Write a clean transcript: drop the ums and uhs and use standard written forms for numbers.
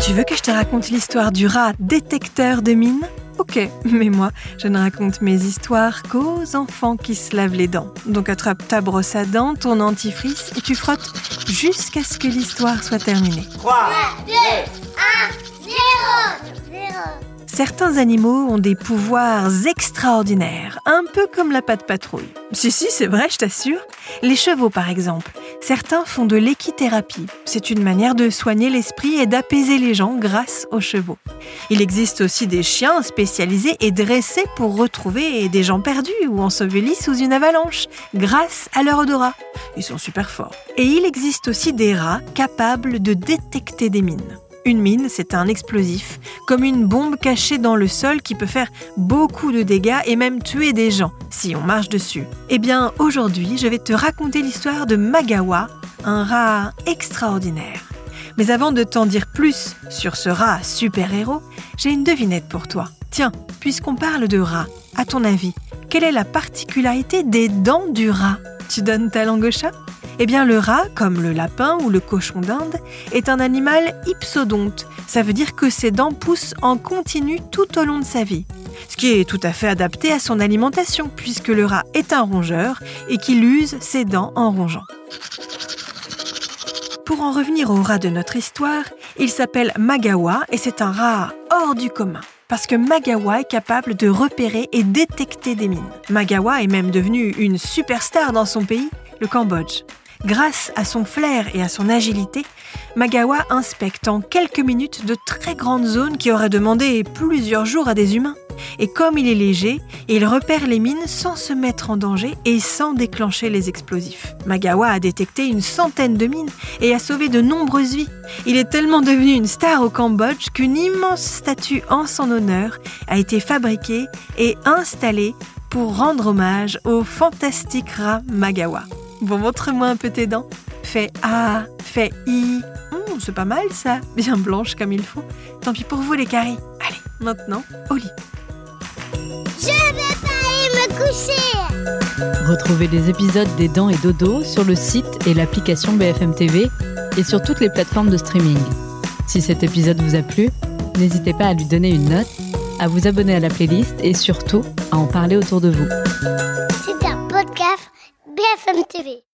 Tu veux que je te raconte l'histoire du rat détecteur de mines ? Ok, mais moi, je ne raconte mes histoires qu'aux enfants qui se lavent les dents. Donc attrape ta brosse à dents, ton dentifrice et tu frottes jusqu'à ce que l'histoire soit terminée. 3, 2, 1, 0. Certains animaux ont des pouvoirs extraordinaires, un peu comme la patte patrouille. Si, c'est vrai, je t'assure. Les chevaux, par exemple. Certains font de l'équithérapie. C'est une manière de soigner l'esprit et d'apaiser les gens grâce aux chevaux. Il existe aussi des chiens spécialisés et dressés pour retrouver des gens perdus ou ensevelis sous une avalanche, grâce à leur odorat. Ils sont super forts. Et il existe aussi des rats capables de détecter des mines. Une mine, c'est un explosif, comme une bombe cachée dans le sol qui peut faire beaucoup de dégâts et même tuer des gens si on marche dessus. Eh bien, aujourd'hui, je vais te raconter l'histoire de Magawa, un rat extraordinaire. Mais avant de t'en dire plus sur ce rat super-héros, j'ai une devinette pour toi. Tiens, puisqu'on parle de rat, à ton avis, quelle est la particularité des dents du rat ? Tu donnes ta langue au chat ? Eh bien, le rat, comme le lapin ou le cochon d'Inde, est un animal hypsodonte. Ça veut dire que ses dents poussent en continu tout au long de sa vie. Ce qui est tout à fait adapté à son alimentation, puisque le rat est un rongeur et qu'il use ses dents en rongeant. Pour en revenir au rat de notre histoire, il s'appelle Magawa et c'est un rat hors du commun. Parce que Magawa est capable de repérer et détecter des mines. Magawa est même devenu une superstar dans son pays, le Cambodge. Grâce à son flair et à son agilité, Magawa inspecte en quelques minutes de très grandes zones qui auraient demandé plusieurs jours à des humains. Et comme il est léger, il repère les mines sans se mettre en danger et sans déclencher les explosifs. Magawa a détecté une centaine de mines et a sauvé de nombreuses vies. Il est tellement devenu une star au Cambodge qu'une immense statue en son honneur a été fabriquée et installée pour rendre hommage au fantastique rat Magawa. Bon, montre-moi un peu tes dents. Fais A, fais I. C'est pas mal ça, bien blanche comme il faut. Tant pis pour vous les caries. Allez, maintenant, au lit. Je vais pas aller me coucher. Retrouvez les épisodes des Dents et Dodo sur le site et l'application BFM TV et sur toutes les plateformes de streaming. Si cet épisode vous a plu, n'hésitez pas à lui donner une note, à vous abonner à la playlist et surtout à en parler autour de vous. C'est un podcast BFM TV.